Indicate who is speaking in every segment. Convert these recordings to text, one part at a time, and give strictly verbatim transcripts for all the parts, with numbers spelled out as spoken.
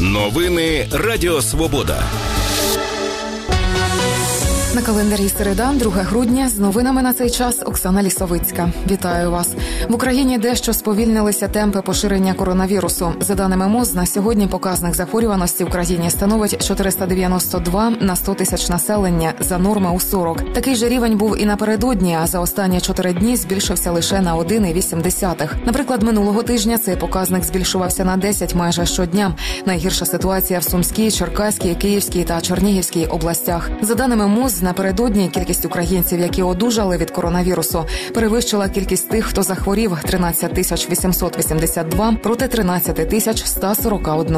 Speaker 1: Новини Радіо Свобода.
Speaker 2: На календарі середа, друге грудня. З новинами на цей час Оксана Лісовицька. Вітаю вас. В Україні дещо сповільнилися темпи поширення коронавірусу. За даними МОЗ, на сьогодні показник захворюваності в країні становить чотириста дев'яносто два на сто тисяч населення, за норми у сорок. Такий же рівень був і напередодні, а за останні чотири дні збільшився лише на один цілих вісім десятих. Наприклад, минулого тижня цей показник збільшувався на десять майже щодня. Найгірша ситуація в Сумській, Черкаській, Київській та Чернігівській областях. За даними МОЗ, напередодні кількість українців, які одужали від коронавірусу, перевищила кількість тих, хто захворів – тринадцять тисяч вісімсот вісімдесят два проти тринадцять тисяч сто сорок один.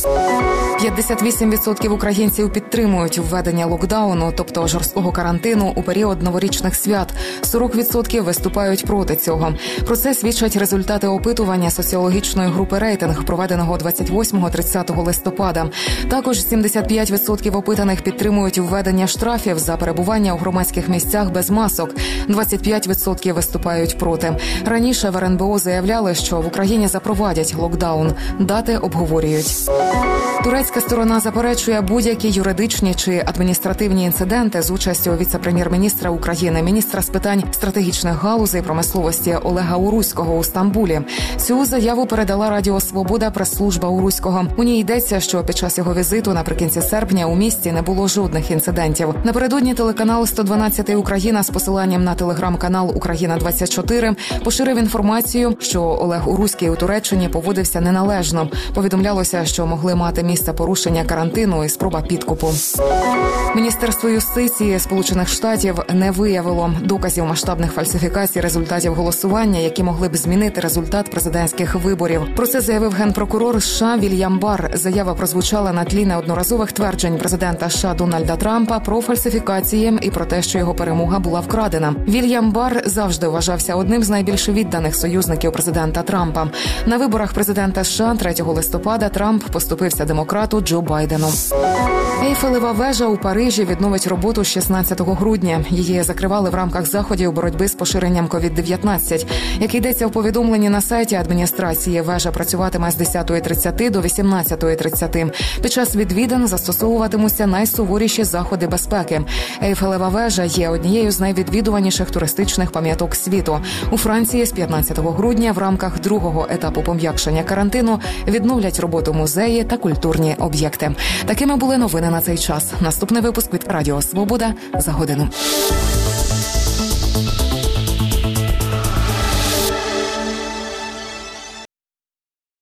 Speaker 2: п'ятдесят вісім відсотків українців підтримують введення локдауну, тобто жорсткого карантину у період новорічних свят. сорок відсотків виступають проти цього. Про це свідчать результати опитування соціологічної групи «Рейтинг», проведеного двадцять восьмого - тридцятого листопада. Також сімдесят п'ять відсотків опитаних підтримують введення штрафів за перебування у громадських місцях без масок. двадцять п'ять відсотків виступають проти. Раніше в ер ен бе о заявляли, що в Україні запровадять локдаун. Дати обговорюють. Турецька сторона заперечує будь-які юридичні чи адміністративні інциденти з участю віце-прем'єр-міністра України, міністра з питань стратегічних галузей промисловості Олега Уруського у Стамбулі. Цю заяву передала Радіо Свобода прес-служба Уруського. У ній йдеться, що під час його візиту наприкінці серпня у місті не було жодних інцидентів. Напередодні телеканал сто дванадцять Україна з посиланням на телеграм-канал Україна двадцять чотири поширив інформацію, що Олег Уруський у Туреччині поводився неналежно. Повідомлялося, що могли мати місце порушення карантину і спроба підкупу. Міністерство юстиції Сполучених Штатів не виявило доказів масштабних фальсифікацій результатів голосування, які могли б змінити результат президентських виборів. Про це заявив генпрокурор США Вільям Барр. Заява прозвучала на тлі неодноразових тверджень президента США Дональда Трампа про фальсифікації і про те, що його перемога була вкрадена. Вільям Барр завжди вважався одним з найбільш відданих союзників президента Трампа. На виборах президента США третього листопада Трамп поступився демократу Джо Байдену. Ейфелева вежа у Парижі відновить роботу шістнадцятого грудня. Її закривали в рамках заходів боротьби з поширенням ковід дев'ятнадцять. Як йдеться в повідомленні на сайті адміністрації, вежа працюватиме з десятої тридцяти до вісімнадцятої тридцяти. Під час відвідин застосовуватимуться найсуворіші заходи безпеки. Ейфелева вежа є однією з найвідвідуваніших туристичних пам'яток світу. У Франції з п'ятнадцятого грудня в рамках другого етапу пом'якшення карантину відновлять роботу музеї та культурні об'єкти. Такими були новини на цей час. Наступний випуск від Радіо Свобода за годину.